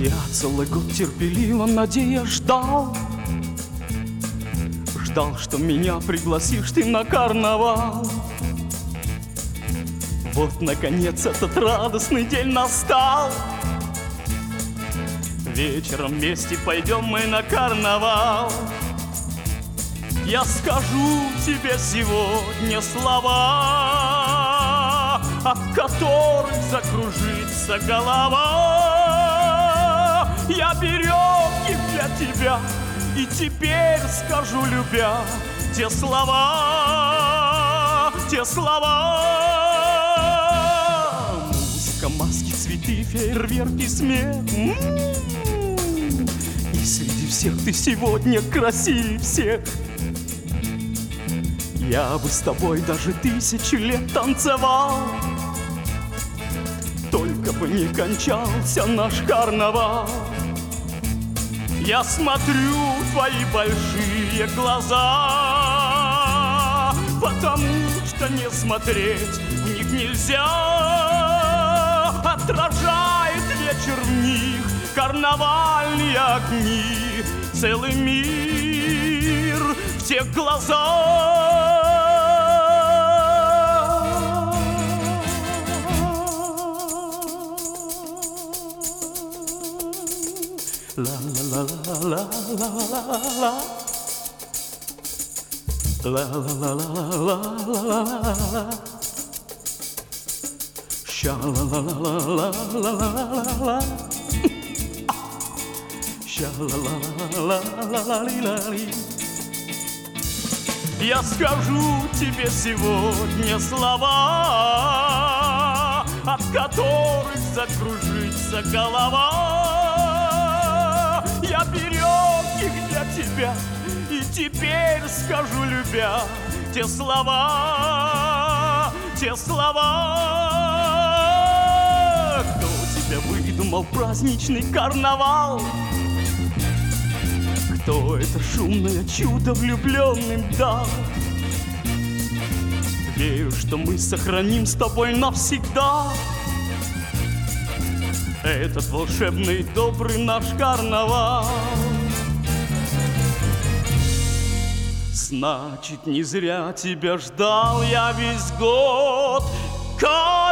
Я целый год терпеливо, надеясь, ждал, что меня пригласишь ты на карнавал. Вот, наконец, этот радостный день настал. Вечером вместе пойдем мы на карнавал. Я скажу тебе сегодня слова, от которых закружится голова. Я берег их для тебя и теперь скажу, любя, те слова, те слова. Музыка, маски, цветы, фейерверки, смех. И среди всех ты сегодня красивее всех. Я бы с тобой даже 1000 лет танцевал, только бы не кончался наш карнавал. Я смотрю в твои большие глаза, потому что не смотреть в них нельзя. Отражает вечер в них карнавальные огни, целый мир в тех глазах. Ла-ла-ла-ла-ла-ла-ла-ла, ла-ла-ла-ла-ла-ла-ла-ла, ша-ла-ла-ла-ла-ла-ла-ла-ла, ша-ла-ла-ла-ла-ла-ла-ли-ла-ли. Я скажу тебе сегодня слова, от которых закружится голова. Я берег их для тебя и теперь скажу, любя, те слова, те слова. Кто тебя выдумал праздничный карнавал? Кто это шумное чудо влюбленным дал? Верю, что мы сохраним с тобой навсегда этот волшебный, добрый наш карнавал. Значит, не зря тебя ждал я весь год.